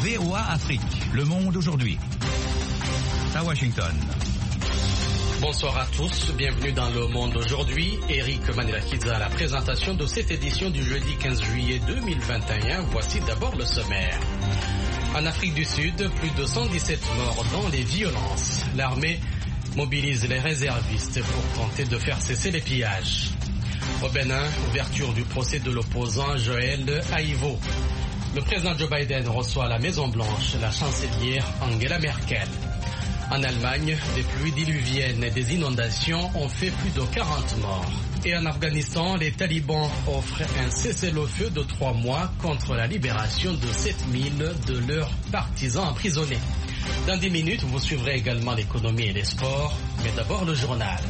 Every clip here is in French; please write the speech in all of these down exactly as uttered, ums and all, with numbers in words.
V O A Afrique, Le Monde aujourd'hui. À Washington. Bonsoir à tous, bienvenue dans Le Monde aujourd'hui. Eric Manilakidza à la présentation de cette édition du jeudi quinze juillet deux mille vingt et un. Voici d'abord le sommaire. En Afrique du Sud, plus de cent dix-sept morts dans les violences. L'armée mobilise les réservistes pour tenter de faire cesser les pillages. Au Bénin, ouverture du procès de l'opposant Joël Aïvo. Le président Joe Biden reçoit à la Maison-Blanche la chancelière Angela Merkel. En Allemagne, des pluies diluviennes et des inondations ont fait plus de quarante morts. Et en Afghanistan, les talibans offrent un cessez-le-feu de trois mois contre la libération de sept mille de leurs partisans emprisonnés. Dans dix minutes, vous suivrez également l'économie et les sports, mais d'abord le journal.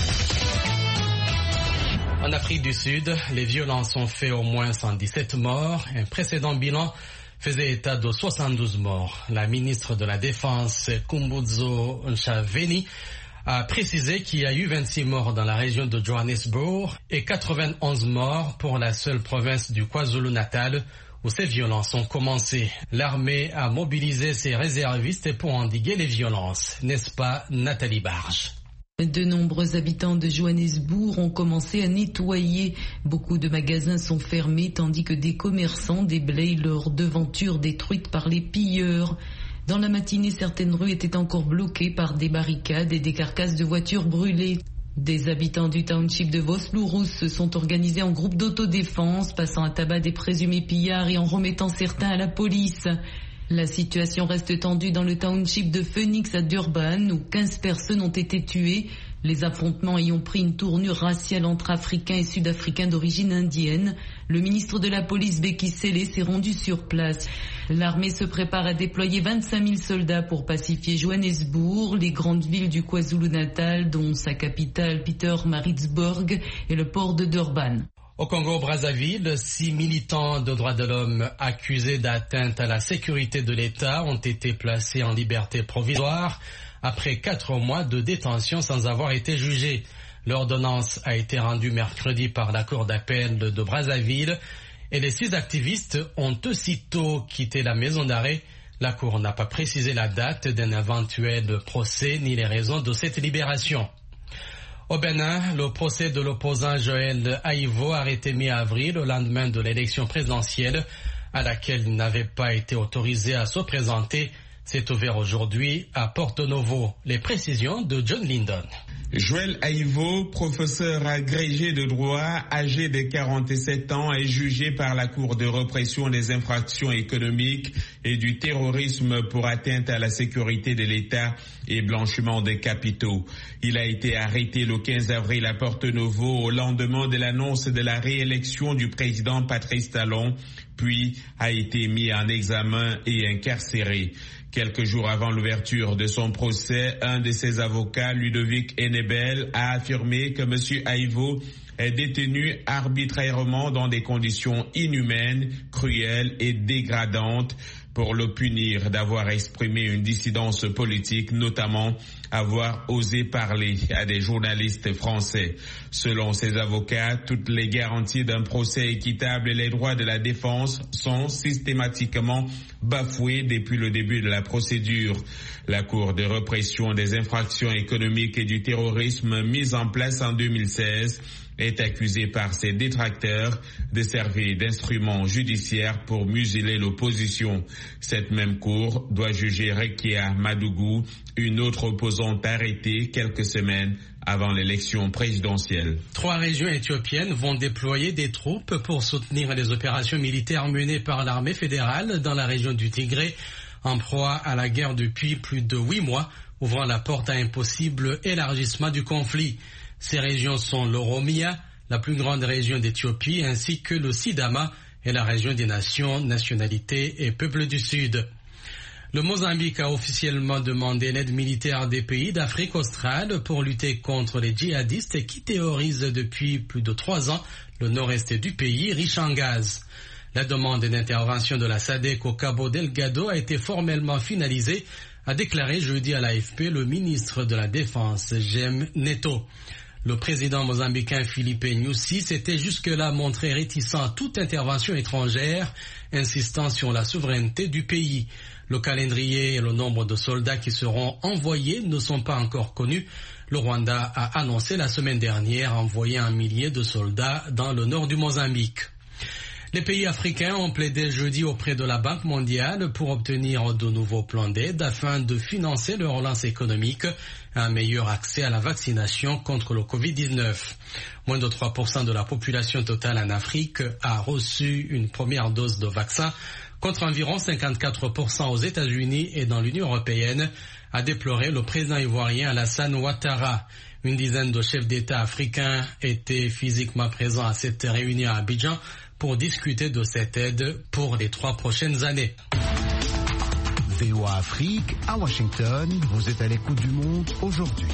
En Afrique du Sud, les violences ont fait au moins cent dix-sept morts. Un précédent bilan faisait état de soixante-douze morts. La ministre de la Défense, Khumbudzo Ntshavheni, a précisé qu'il y a eu vingt-six morts dans la région de Johannesburg et quatre-vingt-onze morts pour la seule province du KwaZulu-Natal où ces violences ont commencé. L'armée a mobilisé ses réservistes pour endiguer les violences. N'est-ce pas, Nathalie Barge? De nombreux habitants de Johannesburg ont commencé à nettoyer. Beaucoup de magasins sont fermés tandis que des commerçants déblayent leurs devantures détruites par les pilleurs. Dans la matinée, certaines rues étaient encore bloquées par des barricades et des carcasses de voitures brûlées. Des habitants du township de Vosloorus se sont organisés en groupe d'autodéfense, passant à tabac des présumés pillards et en remettant certains à la police. La situation reste tendue dans le township de Phoenix à Durban où quinze personnes ont été tuées, les affrontements ayant pris une tournure raciale entre Africains et Sud-Africains d'origine indienne. Le ministre de la police Bheki Cele s'est rendu sur place. L'armée se prépare à déployer vingt-cinq mille soldats pour pacifier Johannesburg, les grandes villes du KwaZulu-Natal dont sa capitale Pietermaritzburg et le port de Durban. Au Congo-Brazzaville, six militants de droits de l'homme accusés d'atteinte à la sécurité de l'État ont été placés en liberté provisoire après quatre mois de détention sans avoir été jugés. L'ordonnance a été rendue mercredi par la Cour d'appel de Brazzaville et les six activistes ont aussitôt quitté la maison d'arrêt. La Cour n'a pas précisé la date d'un éventuel procès ni les raisons de cette libération. Au Bénin, le procès de l'opposant Joël Aïvo, arrêté mi-avril au lendemain de l'élection présidentielle à laquelle il n'avait pas été autorisé à se présenter, s'est ouvert aujourd'hui à Porto Novo. Les précisions de John Lyndon. Joël Aïvo, professeur agrégé de droit, âgé de quarante-sept ans, est jugé par la Cour de répression des infractions économiques et du terrorisme pour atteinte à la sécurité de l'État et blanchiment des capitaux. Il a été arrêté le quinze avril à Porto Novo au lendemain de l'annonce de la réélection du président Patrice Talon, puis a été mis en examen et incarcéré. Quelques jours avant l'ouverture de son procès, un de ses avocats, Ludovic Enebel, a affirmé que M. Aïvo est détenu arbitrairement dans des conditions inhumaines, cruelles et dégradantes pour le punir d'avoir exprimé une dissidence politique, notamment avoir osé parler à des journalistes français. Selon ses avocats, toutes les garanties d'un procès équitable et les droits de la défense sont systématiquement bafoués depuis le début de la procédure. La Cour de répression des infractions économiques et du terrorisme mise en place en deux mille seize est accusée par ses détracteurs de servir d'instrument judiciaire pour museler l'opposition. Cette même cour doit juger Rekia Madougou, une autre opposante arrêtée quelques semaines avant l'élection présidentielle. Trois régions éthiopiennes vont déployer des troupes pour soutenir les opérations militaires menées par l'armée fédérale dans la région du Tigré, en proie à la guerre depuis plus de huit mois, ouvrant la porte à un possible élargissement du conflit. Ces régions sont l'Oromia, la plus grande région d'Éthiopie, ainsi que le Sidama et la région des nations, nationalités et peuples du Sud. Le Mozambique a officiellement demandé l'aide militaire des pays d'Afrique australe pour lutter contre les djihadistes qui terrorisent depuis plus de trois ans le nord-est du pays, riche en gaz. La demande d'intervention de la SADC au Cabo Delgado a été formellement finalisée, a déclaré jeudi à l'A F P le ministre de la Défense, Jem Neto. Le président mozambicain Filipe Nyusi s'était jusque-là montré réticent à toute intervention étrangère, insistant sur la souveraineté du pays. Le calendrier et le nombre de soldats qui seront envoyés ne sont pas encore connus. Le Rwanda a annoncé la semaine dernière envoyer un millier de soldats dans le nord du Mozambique. Les pays africains ont plaidé jeudi auprès de la Banque mondiale pour obtenir de nouveaux plans d'aide afin de financer leur relance économique et un meilleur accès à la vaccination contre le covid dix-neuf. Moins de trois pour cent de la population totale en Afrique a reçu une première dose de vaccin, contre environ cinquante-quatre pour cent aux États-Unis et dans l'Union européenne, a déploré le président ivoirien Alassane Ouattara. Une dizaine de chefs d'État africains étaient physiquement présents à cette réunion à Abidjan pour discuter de cette aide pour les trois prochaines années. V O A Afrique, à Washington, vous êtes à l'écoute du monde aujourd'hui.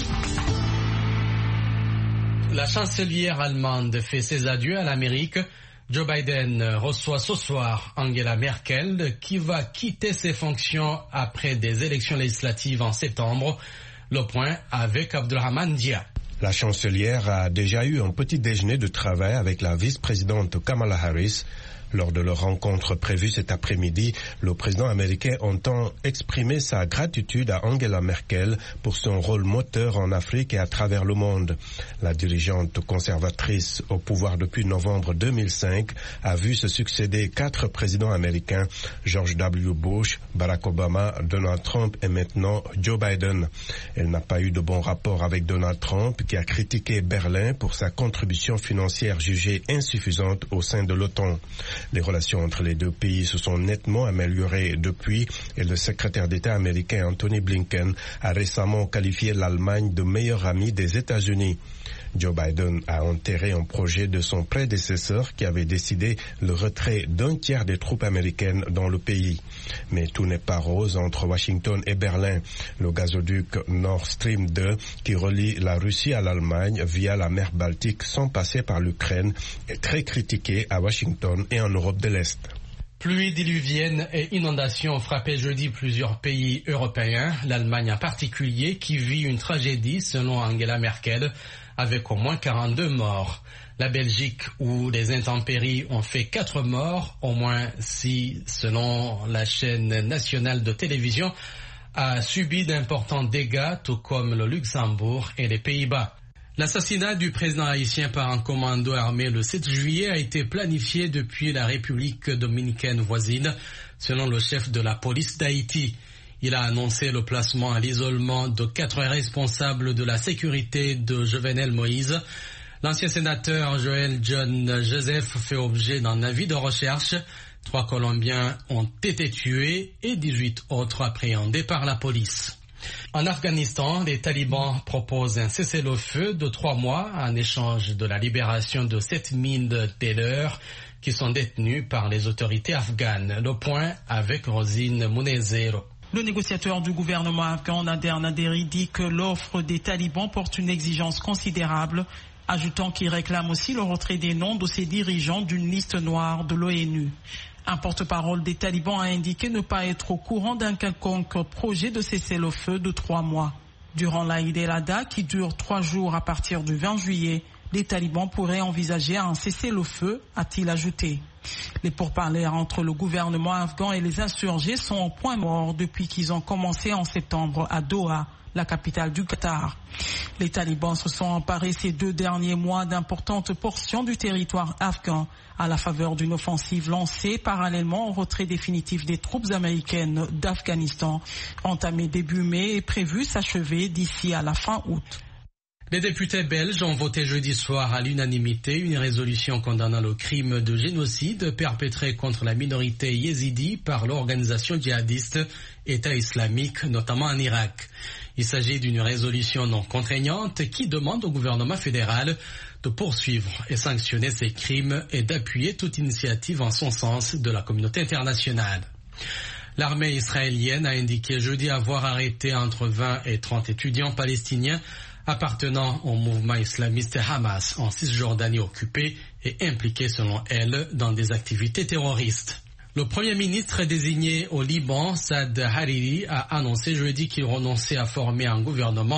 La chancelière allemande fait ses adieux à l'Amérique. Joe Biden reçoit ce soir Angela Merkel, qui va quitter ses fonctions après des élections législatives en septembre. Le point avec Abdelrahman Dia. La chancelière a déjà eu un petit déjeuner de travail avec la vice-présidente Kamala Harris. Lors de leur rencontre prévue cet après-midi, le président américain entend exprimer sa gratitude à Angela Merkel pour son rôle moteur en Afrique et à travers le monde. La dirigeante conservatrice au pouvoir depuis novembre deux mille cinq a vu se succéder quatre présidents américains, George W. Bush, Barack Obama, Donald Trump et maintenant Joe Biden. Elle n'a pas eu de bon rapport avec Donald Trump, qui a critiqué Berlin pour sa contribution financière jugée insuffisante au sein de l'OTAN. Les relations entre les deux pays se sont nettement améliorées depuis et le secrétaire d'État américain Anthony Blinken a récemment qualifié l'Allemagne de meilleur ami des États-Unis. Joe Biden a enterré un projet de son prédécesseur qui avait décidé le retrait d'un tiers des troupes américaines dans le pays. Mais tout n'est pas rose entre Washington et Berlin. Le gazoduc Nord Stream deux, qui relie la Russie à l'Allemagne via la mer Baltique sans passer par l'Ukraine, est très critiqué à Washington et en Europe de l'Est. Pluies diluviennes et inondations ont frappé jeudi plusieurs pays européens, l'Allemagne en particulier, qui vit une tragédie selon Angela Merkel, avec au moins quarante-deux morts. La Belgique, où les intempéries ont fait quatre morts, au moins six selon la chaîne nationale de télévision, a subi d'importants dégâts, tout comme le Luxembourg et les Pays-Bas. L'assassinat du président haïtien par un commando armé le sept juillet a été planifié depuis la République dominicaine voisine, selon le chef de la police d'Haïti. Il a annoncé le placement à l'isolement de quatre responsables de la sécurité de Jovenel Moïse. L'ancien sénateur Joël John Joseph fait objet d'un avis de recherche. Trois Colombiens ont été tués et dix-huit autres appréhendés par la police. En Afghanistan, les talibans proposent un cessez-le-feu de trois mois en échange de la libération de sept mines Taylor qui sont détenues par les autorités afghanes. Le point avec Rosine Mounezero. Le négociateur du gouvernement afghan, Nader Naderi, dit que l'offre des talibans porte une exigence considérable, ajoutant qu'il réclame aussi le retrait des noms de ses dirigeants d'une liste noire de l'ONU. Un porte-parole des talibans a indiqué ne pas être au courant d'un quelconque projet de cessez-le-feu de trois mois. Durant l'Aïd el-Adha, qui dure trois jours à partir du vingt juillet, les talibans pourraient envisager un cessez-le-feu, a-t-il ajouté. Les pourparlers entre le gouvernement afghan et les insurgés sont au point mort depuis qu'ils ont commencé en septembre à Doha, la capitale du Qatar. Les talibans se sont emparés ces deux derniers mois d'importantes portions du territoire afghan à la faveur d'une offensive lancée parallèlement au retrait définitif des troupes américaines d'Afghanistan, entamée début mai et prévue s'achever d'ici à la fin août. Les députés belges ont voté jeudi soir à l'unanimité une résolution condamnant le crime de génocide perpétré contre la minorité yézidi par l'organisation djihadiste État islamique, notamment en Irak. Il s'agit d'une résolution non contraignante qui demande au gouvernement fédéral de poursuivre et sanctionner ces crimes et d'appuyer toute initiative en son sens de la communauté internationale. L'armée israélienne a indiqué jeudi avoir arrêté entre vingt et trente étudiants palestiniens appartenant au mouvement islamiste Hamas en Cisjordanie occupée et impliqués selon elle dans des activités terroristes. Le Premier ministre désigné au Liban, Saad Hariri, a annoncé jeudi qu'il renonçait à former un gouvernement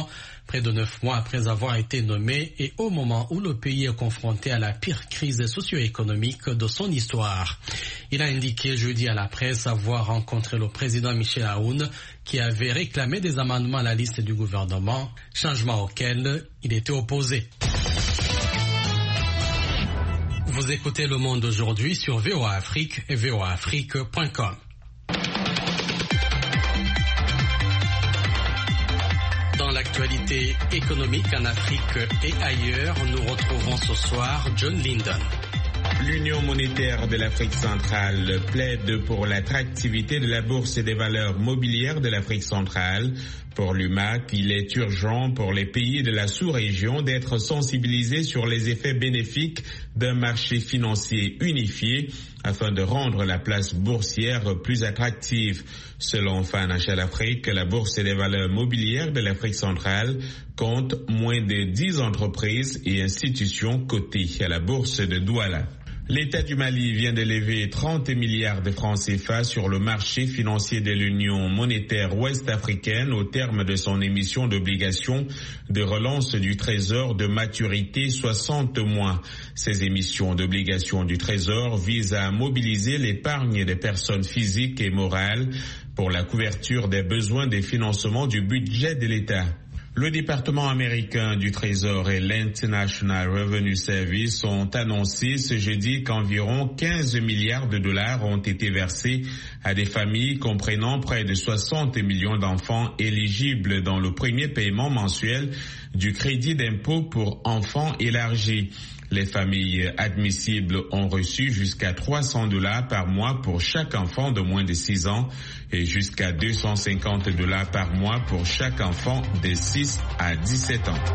près de neuf mois après avoir été nommé et au moment où le pays est confronté à la pire crise socio-économique de son histoire. Il a indiqué jeudi à la presse avoir rencontré le président Michel Aoun qui avait réclamé des amendements à la liste du gouvernement, changement auquel il était opposé. Vous écoutez Le Monde aujourd'hui sur V O A Afrique et V O A Afrique point com. Dans l'actualité économique en Afrique et ailleurs, nous retrouvons ce soir John Linden. L'Union monétaire de l'Afrique centrale plaide pour l'attractivité de la bourse des valeurs mobilières de l'Afrique centrale. Pour l'U M A C, il est urgent pour les pays de la sous-région d'être sensibilisés sur les effets bénéfiques d'un marché financier unifié afin de rendre la place boursière plus attractive. Selon Financial Afrique, la bourse des valeurs mobilières de l'Afrique centrale compte moins de dix entreprises et institutions cotées à la bourse de Douala. L'État du Mali vient de lever trente milliards de francs C F A sur le marché financier de l'Union monétaire ouest-africaine au terme de son émission d'obligations de relance du Trésor de maturité soixante mois. Ces émissions d'obligations du Trésor visent à mobiliser l'épargne des personnes physiques et morales pour la couverture des besoins de financement du budget de l'État. Le département américain du Trésor et l'International Revenue Service ont annoncé ce jeudi qu'environ quinze milliards de dollars ont été versés à des familles comprenant près de soixante millions d'enfants éligibles dans le premier paiement mensuel du crédit d'impôt pour enfants élargi. Les familles admissibles ont reçu jusqu'à trois cents dollars par mois pour chaque enfant de moins de six ans et jusqu'à deux cent cinquante dollars par mois pour chaque enfant de six à dix-sept ans.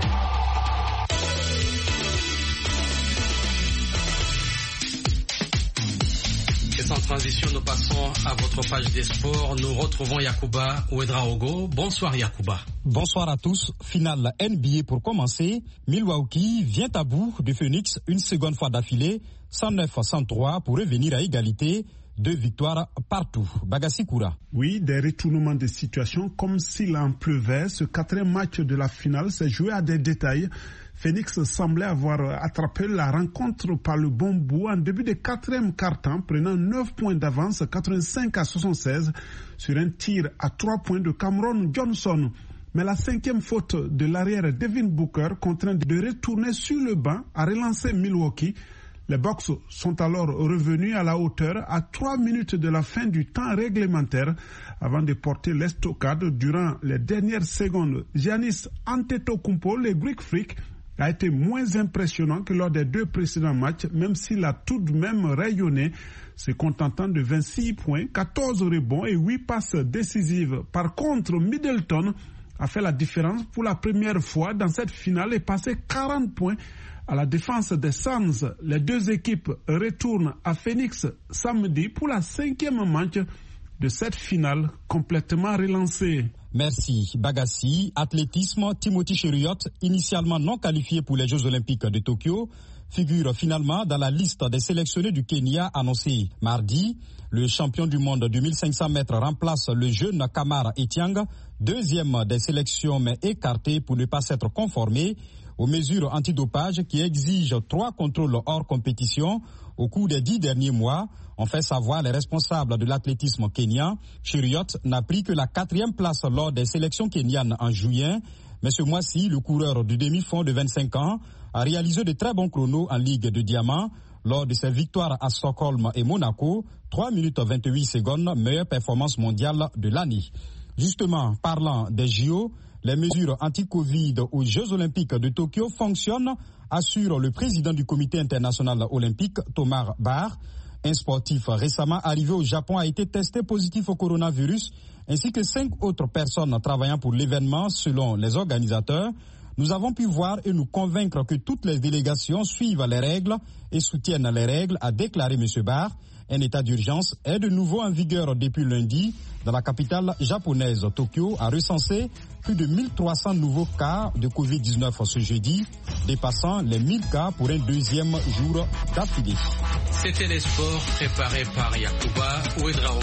Et sans transition, nous passons à votre page des sports. Nous retrouvons Yacouba Ouedraogo. Bonsoir Yacouba. Bonsoir à tous. Finale N B A pour commencer. Milwaukee vient à bout de Phoenix une seconde fois d'affilée, cent neuf à cent trois pour revenir à égalité. Deux victoires partout. Bagassi Koura. Oui, des retournements de situation comme s'il en pleuvait. Ce quatrième match de la finale s'est joué à des détails. Phoenix semblait avoir attrapé la rencontre par le bon bout en début de quatrième quart-temps, prenant neuf points d'avance, quatre-vingt-cinq à soixante-seize, sur un tir à trois points de Cameron Johnson. Mais la cinquième faute de l'arrière Devin Booker, contraint de retourner sur le banc, a relancé Milwaukee. Les Bucks sont alors revenus à la hauteur à trois minutes de la fin du temps réglementaire avant de porter l'estocade durant les dernières secondes. Giannis Antetokounmpo, le Greek Freak, a été moins impressionnant que lors des deux précédents matchs, même s'il a tout de même rayonné, se contentant de vingt-six points, quatorze rebonds et huit passes décisives. Par contre, Middleton a fait la différence pour la première fois dans cette finale et passé quarante points à la défense des Suns. Les deux équipes retournent à Phoenix samedi pour la cinquième manche de cette finale complètement relancée. Merci Bagassi. Athlétisme, Timothy Cheruiyot, initialement non qualifié pour les Jeux Olympiques de Tokyo, figure finalement dans la liste des sélectionnés du Kenya annoncée mardi. Le champion du monde du mille cinq cents mètres remplace le jeune Kamara Etiang, deuxième des sélections mais écarté pour ne pas s'être conformé aux mesures antidopage qui exigent trois contrôles hors compétition au cours des dix derniers mois, ont fait savoir les responsables de l'athlétisme kenyan. Cheruiyot n'a pris que la quatrième place lors des sélections kenyanes en juillet, mais ce mois-ci, le coureur du demi-fond de vingt-cinq ans a réalisé de très bons chronos en Ligue de Diamant lors de ses victoires à Stockholm et Monaco, trois minutes vingt-huit secondes, meilleure performance mondiale de l'année. Justement, parlant des J O, les mesures anti-Covid aux Jeux Olympiques de Tokyo fonctionnent, assure le président du Comité international olympique, Thomas Bach. Un sportif récemment arrivé au Japon a été testé positif au coronavirus, ainsi que cinq autres personnes travaillant pour l'événement, selon les organisateurs. Nous avons pu voir et nous convaincre que toutes les délégations suivent les règles et soutiennent les règles, a déclaré M. Bach. Un état d'urgence est de nouveau en vigueur depuis lundi. Dans la capitale japonaise, Tokyo a recensé plus de mille trois cents nouveaux cas de covid dix-neuf ce jeudi, dépassant les mille cas pour un deuxième jour d'affilée. C'était les sports préparés par Yacouba Ouedraogo.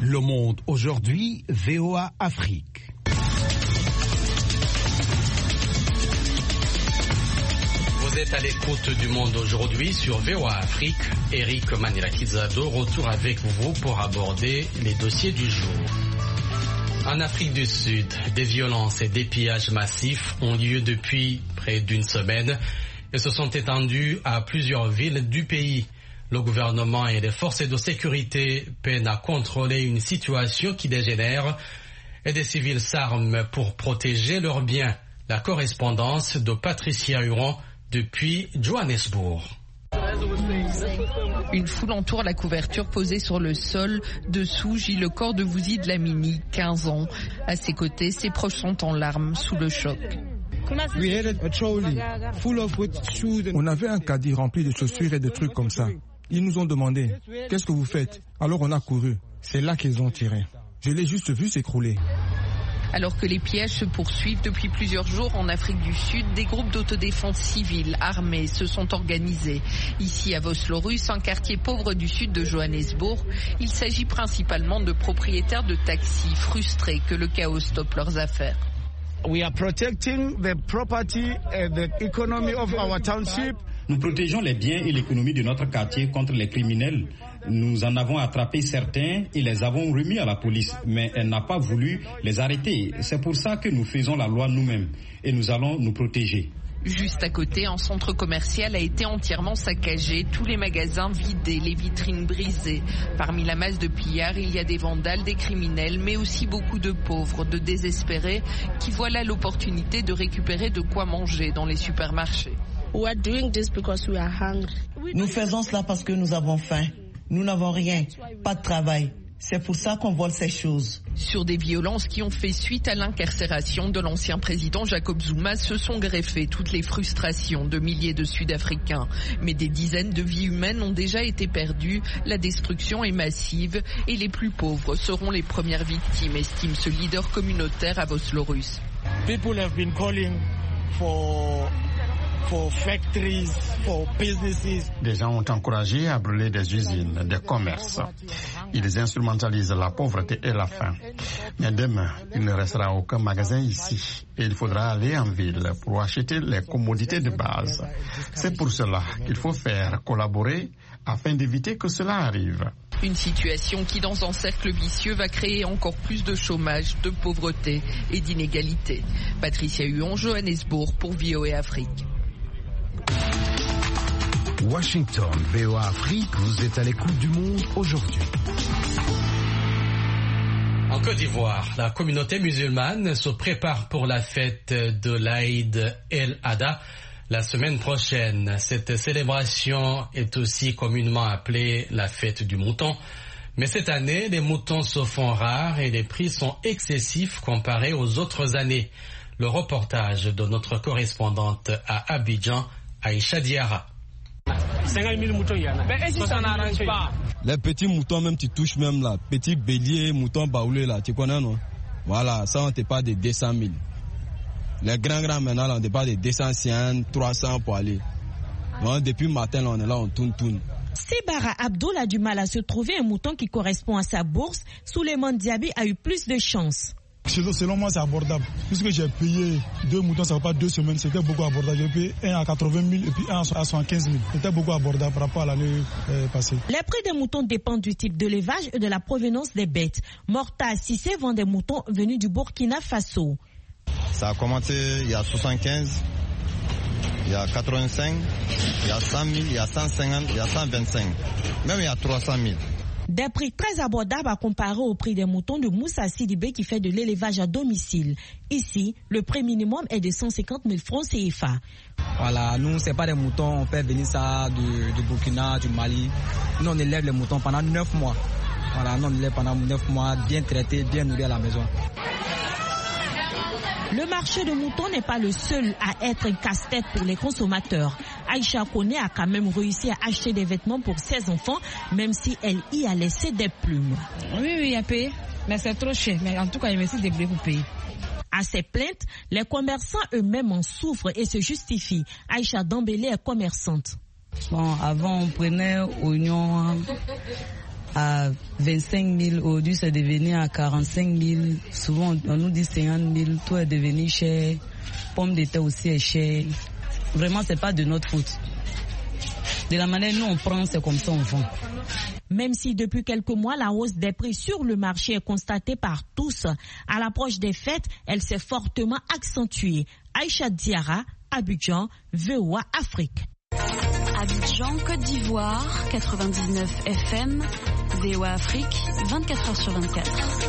Le Monde aujourd'hui, V O A Afrique. Vous êtes à l'écoute du Monde aujourd'hui sur V O A Afrique. Eric Manilakizado, retour avec vous pour aborder les dossiers du jour. En Afrique du Sud, des violences et des pillages massifs ont lieu depuis près d'une semaine et se sont étendus à plusieurs villes du pays. Le gouvernement et les forces de sécurité peinent à contrôler une situation qui dégénère et des civils s'arment pour protéger leurs biens. La correspondance de Patricia Huron depuis Johannesburg. Une foule entoure la couverture posée sur le sol. Dessous gît le corps de Vusi Dlamini, quinze ans. À ses côtés, ses proches sont en larmes sous le choc. On avait un caddie rempli de chaussures et de trucs comme ça. Ils nous ont demandé « Qu'est-ce que vous faites ?» Alors on a couru. C'est là qu'ils ont tiré. Je l'ai juste vu s'écrouler. Alors que les pillages se poursuivent depuis plusieurs jours en Afrique du Sud, des groupes d'autodéfense civile armés se sont organisés. Ici à Vosloorus, un quartier pauvre du sud de Johannesburg, il s'agit principalement de propriétaires de taxis frustrés que le chaos stoppe leurs affaires. We are protecting the property and the economy of our township. Nous protégeons les biens et l'économie de notre quartier contre les criminels. Nous en avons attrapé certains et les avons remis à la police, mais elle n'a pas voulu les arrêter. C'est pour ça que nous faisons la loi nous-mêmes et nous allons nous protéger. Juste à côté, un centre commercial a été entièrement saccagé, tous les magasins vidés, les vitrines brisées. Parmi la masse de pillards, il y a des vandales, des criminels, mais aussi beaucoup de pauvres, de désespérés, qui voient là l'opportunité de récupérer de quoi manger dans les supermarchés. Nous faisons cela parce que nous avons faim. Nous n'avons rien, pas de travail. C'est pour ça qu'on vole ces choses. Sur des violences qui ont fait suite à l'incarcération de l'ancien président Jacob Zuma, se sont greffées toutes les frustrations de milliers de Sud-Africains. Mais des dizaines de vies humaines ont déjà été perdues, la destruction est massive et les plus pauvres seront les premières victimes, estime ce leader communautaire à Vosloorus. People have been calling for for factories, for businesses. Des gens ont encouragé à brûler des usines, des commerces. Ils instrumentalisent la pauvreté et la faim. Mais demain, il ne restera aucun magasin ici et il faudra aller en ville pour acheter les commodités de base. C'est pour cela qu'il faut faire collaborer afin d'éviter que cela arrive. Une situation qui, dans un cercle vicieux, va créer encore plus de chômage, de pauvreté et d'inégalité. Patricia Huon, Johannesburg pour V O A Afrique. Washington, V O A Afrique, vous êtes à l'écoute du monde aujourd'hui. En Côte d'Ivoire, la communauté musulmane se prépare pour la fête de l'Aïd el-Adha la semaine prochaine. Cette célébration est aussi communément appelée la fête du mouton. Mais cette année, les moutons se font rares et les prix sont excessifs comparés aux autres années. Le reportage de notre correspondante à Abidjan, Aïcha Diarra. cinquante mille moutons, il y en a. Mais est-ce que ça n'arrange pas? Les petits moutons, même tu touches même là. Petit bélier, mouton baoulé là, tu connais non? Voilà, ça on te parle de deux cent mille. Les grands grands maintenant là, on te parle de deux cent cinquante, trois cents pour aller. Donc, depuis le matin là, on est là, on tourne, tourne. Sebara Abdoul a du mal à se trouver un mouton qui correspond à sa bourse. Souleymane Diaby a eu plus de chance. Selon moi, c'est abordable. Puisque j'ai payé deux moutons, ça ne fait pas deux semaines, c'était beaucoup abordable. J'ai payé un à quatre-vingt mille et puis un à soixante-quinze mille. C'était beaucoup abordable par rapport à l'année euh, passée. Les prix des moutons dépendent du type d'élevage et de la provenance des bêtes. Morta Sissé vend des moutons venus du Burkina Faso. Ça a commencé il y a soixante-quinze, il y a quatre-vingt-cinq, il y a cent mille, il y a cent cinquante, il y a cent vingt-cinq, même il y a trois cent mille. Des prix très abordables à comparer au prix des moutons de Moussa Sidibé qui fait de l'élevage à domicile. Ici, le prix minimum est de cent cinquante mille francs C F A. Voilà, nous, c'est pas des moutons, on fait venir ça du, du Burkina, du Mali. Nous, on élève les moutons pendant neuf mois. Voilà, nous, on élève pendant neuf mois, bien traités, bien nourris à la maison. Le marché de moutons n'est pas le seul à être un casse-tête pour les consommateurs. Aïcha Kone a quand même réussi à acheter des vêtements pour ses enfants, même si elle y a laissé des plumes. Oui, oui, il a payé, mais c'est trop cher. Mais en tout cas, il me suis débrouillé pour payer. À ces plaintes, les commerçants eux-mêmes en souffrent et se justifient. Aïcha Dambélé est commerçante. Bon, avant, on prenait oignons à vingt-cinq mille, aujourd'hui c'est devenu à quarante-cinq mille. Souvent on nous dit cinquante mille, tout est devenu cher. Pomme de terre aussi est cher. Vraiment, c'est pas de notre faute. De la manière nous on prend, c'est comme ça on vend. Même si depuis quelques mois, la hausse des prix sur le marché est constatée par tous, à l'approche des fêtes, elle s'est fortement accentuée. Aïcha Diarra, Abidjan, V O A Afrique. Abidjan, Côte d'Ivoire, quatre-vingt-dix-neuf F M, V O A Afrique, vingt-quatre heures sur vingt-quatre.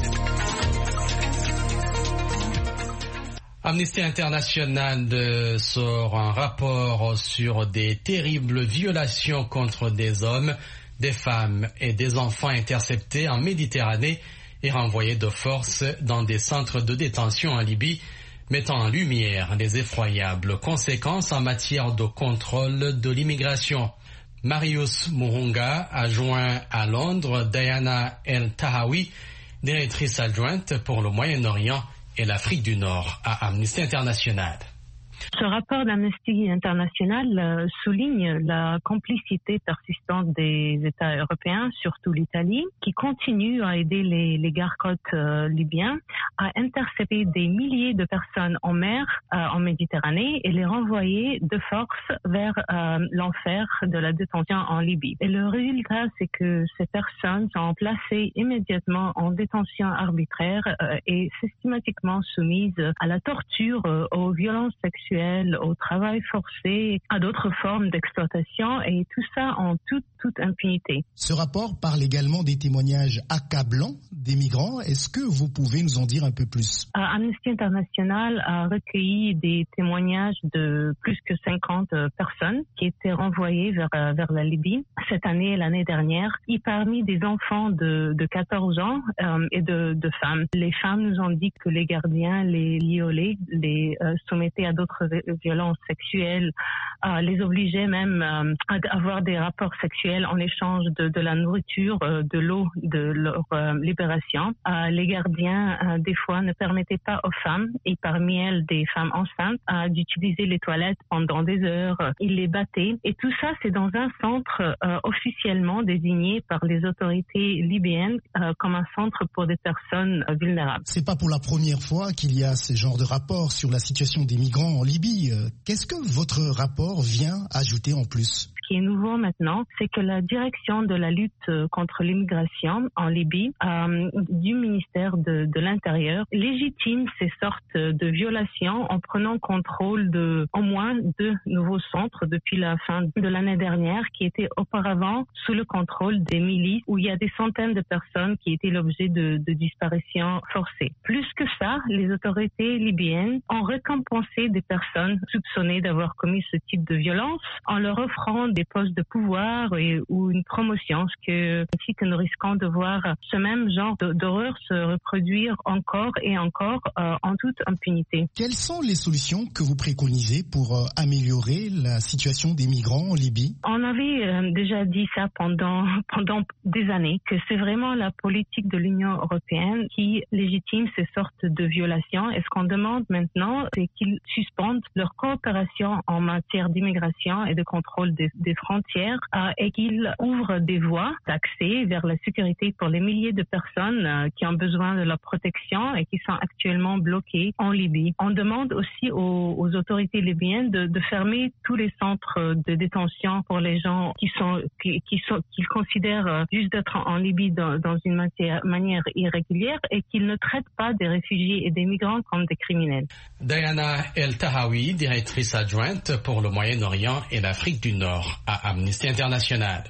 Amnesty International sort un rapport sur des terribles violations contre des hommes, des femmes et des enfants interceptés en Méditerranée et renvoyés de force dans des centres de détention en Libye, mettant en lumière les effroyables conséquences en matière de contrôle de l'immigration. Marius Murunga a joint à Londres Diana El Tahawi, directrice adjointe pour le Moyen-Orient et l'Afrique du Nord à Amnesty International. Ce rapport d'Amnesty International euh, souligne la complicité persistante des États européens, surtout l'Italie, qui continue à aider les, les gargotes euh, libyens à intercepter des milliers de personnes en mer, euh, en Méditerranée, et les renvoyer de force vers euh, l'enfer de la détention en Libye. Et le résultat, c'est que ces personnes sont placées immédiatement en détention arbitraire euh, et systématiquement soumises à la torture, euh, aux violences sexuelles, au travail forcé, à d'autres formes d'exploitation, et tout ça en toute, toute impunité. Ce rapport parle également des témoignages accablants des migrants. Est-ce que vous pouvez nous en dire un peu plus? euh, Amnesty International a recueilli des témoignages de plus que cinquante personnes qui étaient renvoyées vers, euh, vers la Libye cette année et l'année dernière, et parmi des enfants de, de quatorze ans euh, et de, de femmes. Les femmes nous ont dit que les gardiens les violaient, les euh, soumettaient à d'autres violences sexuelles, euh, les obligeaient même euh, à avoir des rapports sexuels en échange de, de la nourriture, euh, de l'eau, de leur euh, libération. Euh, les gardiens, euh, des fois, ne permettaient pas aux femmes, et parmi elles des femmes enceintes, euh, d'utiliser les toilettes pendant des heures. Ils les battaient. Et tout ça, c'est dans un centre euh, officiellement désigné par les autorités libyennes euh, comme un centre pour des personnes euh, vulnérables. C'est pas pour la première fois qu'il y a ce genre de rapport sur la situation des migrants en Libye. Qu'est-ce que votre rapport vient ajouter en plus? Ce qui est nouveau maintenant, c'est que la direction de la lutte contre l'immigration en Libye euh, du ministère de, de l'Intérieur légitime ces sortes de violations en prenant contrôle de au moins deux nouveaux centres depuis la fin de l'année dernière qui étaient auparavant sous le contrôle des milices, où il y a des centaines de personnes qui étaient l'objet de, de disparitions forcées. Plus que ça, les autorités libyennes ont récompensé des personnes soupçonnées d'avoir commis ce type de violence en leur offrant des postes de pouvoir et, ou une promotion, ce que, ainsi que nous risquons de voir ce même genre d'horreur se reproduire encore et encore euh, en toute impunité. Quelles sont les solutions que vous préconisez pour euh, améliorer la situation des migrants en Libye? On avait euh, déjà dit ça pendant, pendant des années, que c'est vraiment la politique de l'Union européenne qui légitime ces sortes de violations. Et ce qu'on demande maintenant, c'est qu'ils suspendent leur coopération en matière d'immigration et de contrôle des, des frontières euh, et qu'ils ouvrent des voies d'accès vers la sécurité pour les milliers de personnes euh, qui ont besoin de la protection et qui sont actuellement bloquées en Libye. On demande aussi aux, aux autorités libyennes de, de fermer tous les centres de détention pour les gens qui sont qui, qui sont qu'ils considèrent juste d'être en, en Libye dans, dans une matière, manière irrégulière, et qu'ils ne traitent pas des réfugiés et des migrants comme des criminels. Diana El Tahawi, directrice adjointe pour le Moyen-Orient et l'Afrique du Nord à Amnesty International.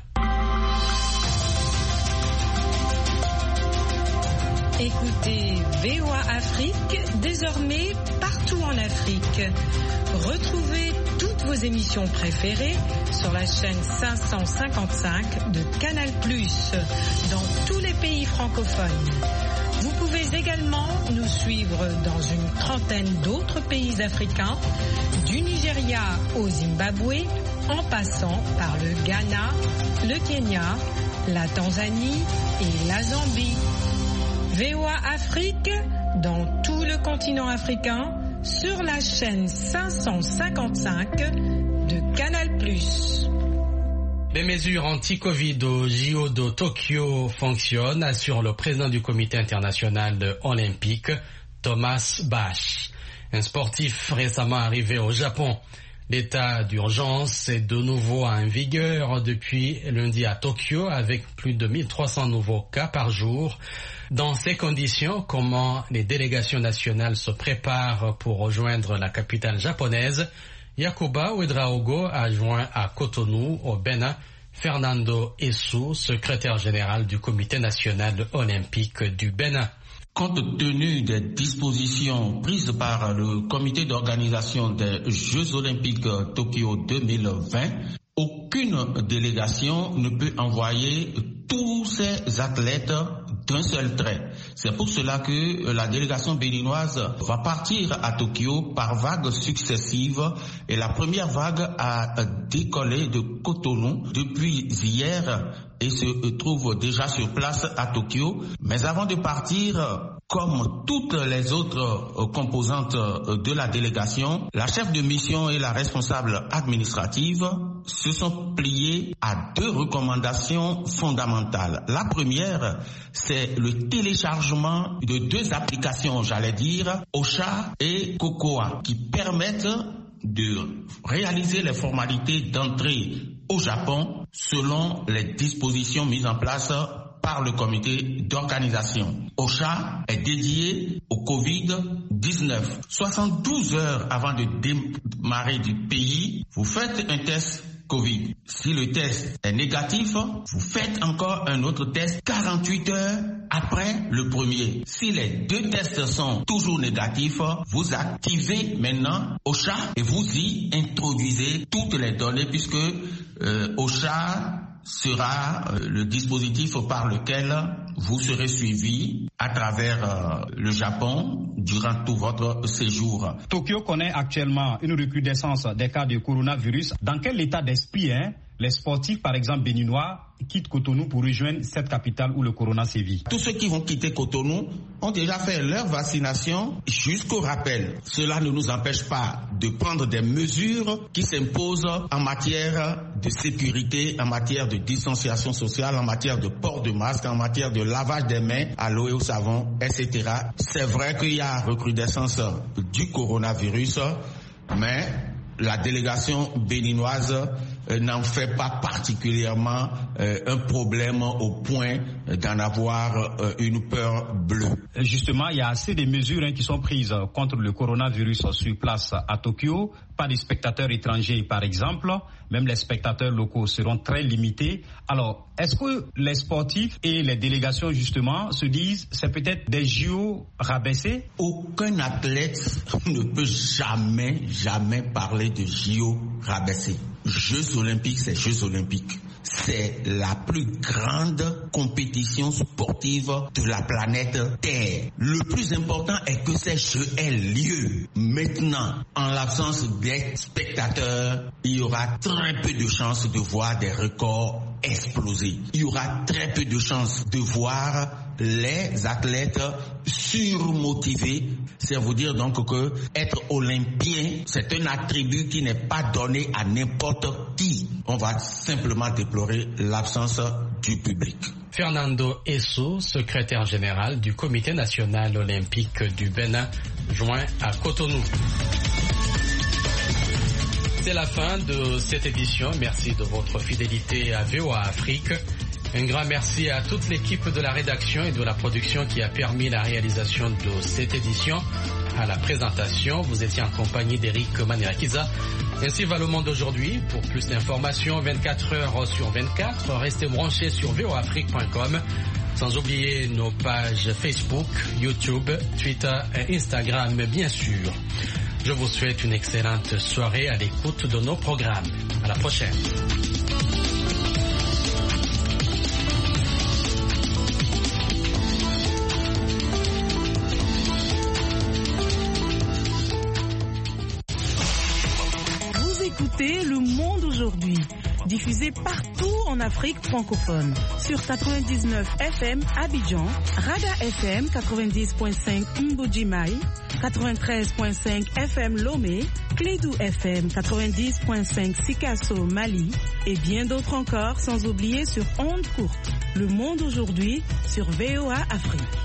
Écoutez V O A Afrique, désormais partout en Afrique. Retrouvez toutes vos émissions préférées sur la chaîne cinq cent cinquante-cinq de Canal plus, dans tous les pays francophones. Vous pouvez également nous suivre dans une trentaine d'autres pays africains, du Nigeria au Zimbabwe, en passant par le Ghana, le Kenya, la Tanzanie et la Zambie. V O A Afrique, dans tout le continent africain, sur la chaîne cinq cent cinquante-cinq de Canal plus. Les mesures anti-Covid au J O de Tokyo fonctionnent, assure le président du comité international olympique, Thomas Bach. Un sportif récemment arrivé au Japon. L'état d'urgence est de nouveau en vigueur depuis lundi à Tokyo avec plus de mille trois cents nouveaux cas par jour. Dans ces conditions, comment les délégations nationales se préparent pour rejoindre la capitale japonaise? Yakuba Ouedraogo a joint à Cotonou, au Bénin, Fernando Essou, secrétaire général du comité national olympique du Bénin. Compte tenu des dispositions prises par le comité d'organisation des Jeux olympiques Tokyo deux mille vingt, aucune délégation ne peut envoyer tous ses athlètes d'un seul trait. C'est pour cela que la délégation béninoise va partir à Tokyo par vagues successives et la première vague a décollé de Cotonou depuis hier et se trouve déjà sur place à Tokyo. Mais avant de partir, comme toutes les autres composantes de la délégation, la chef de mission et la responsable administrative se sont pliés à deux recommandations fondamentales. La première, c'est le téléchargement de deux applications, j'allais dire, Ocha et Cocoa, qui permettent de réaliser les formalités d'entrée au Japon selon les dispositions mises en place par le comité d'organisation. Ocha est dédié au covid dix-neuf. soixante-douze heures avant de démarrer du pays, vous faites un test Covid. Si le test est négatif, vous faites encore un autre test quarante-huit heures après le premier. Si les deux tests sont toujours négatifs, vous activez maintenant Ocha et vous y introduisez toutes les données puisque euh, Ocha sera euh, le dispositif par lequel vous serez suivi à travers euh, le Japon durant tout votre séjour. Tokyo connaît actuellement une recrudescence des cas de coronavirus. Dans quel état d'esprit hein, les sportifs, par exemple béninois, quittent Cotonou pour rejoindre cette capitale où le corona sévit? Tous ceux qui vont quitter Cotonou ont déjà fait leur vaccination jusqu'au rappel. Cela ne nous empêche pas de prendre des mesures qui s'imposent en matière de sécurité, en matière de distanciation sociale, en matière de port de masque, en matière de lavage des mains à l'eau et au savon, et cetera. C'est vrai qu'il y a recrudescence du coronavirus, mais la délégation béninoise euh, n'en fait pas particulièrement euh, un problème au point d'en avoir euh, une peur bleue. Justement, il y a assez de mesures hein, qui sont prises contre le coronavirus sur place à Tokyo. Pas de spectateurs étrangers, par exemple. Même les spectateurs locaux seront très limités. Alors, est-ce que les sportifs et les délégations, justement, se disent c'est peut-être des J O rabaissés? Aucun athlète ne peut jamais, jamais parler de J O rabaissés. Jeux olympiques, c'est Jeux olympiques. C'est la plus grande compétition sportive de la planète Terre. Le plus important est que ces jeux aient lieu. Maintenant, en l'absence des spectateurs, il y aura très peu de chances de voir des records exploser. Il y aura très peu de chances de voir les athlètes surmotivés. C'est vous dire donc que être olympien, c'est un attribut qui n'est pas donné à n'importe qui. On va simplement déplorer l'absence du public. Fernando Essou, secrétaire général du Comité national olympique du Bénin, joint à Cotonou. C'est la fin de cette édition. Merci de votre fidélité à V O A Afrique. Un grand merci à toute l'équipe de la rédaction et de la production qui a permis la réalisation de cette édition. À la présentation, vous étiez en compagnie d'Eric Manirakiza. Ainsi va le monde aujourd'hui. Pour plus d'informations, vingt-quatre heures sur vingt-quatre, restez branchés sur v o afrique point com. Sans oublier nos pages Facebook, YouTube, Twitter et Instagram, bien sûr. Je vous souhaite une excellente soirée à l'écoute de nos programmes. À la prochaine. Vous écoutez Le Monde aujourd'hui, diffusé partout en Afrique francophone, sur quatre-vingt-dix-neuf F M Abidjan, Rada F M quatre-vingt-dix point cinq Mbujimai, quatre-vingt-treize point cinq F M Lomé, Clédou F M quatre-vingt-dix point cinq Sikasso Mali et bien d'autres encore, sans oublier sur Onde Courte. Le Monde aujourd'hui sur V O A Afrique.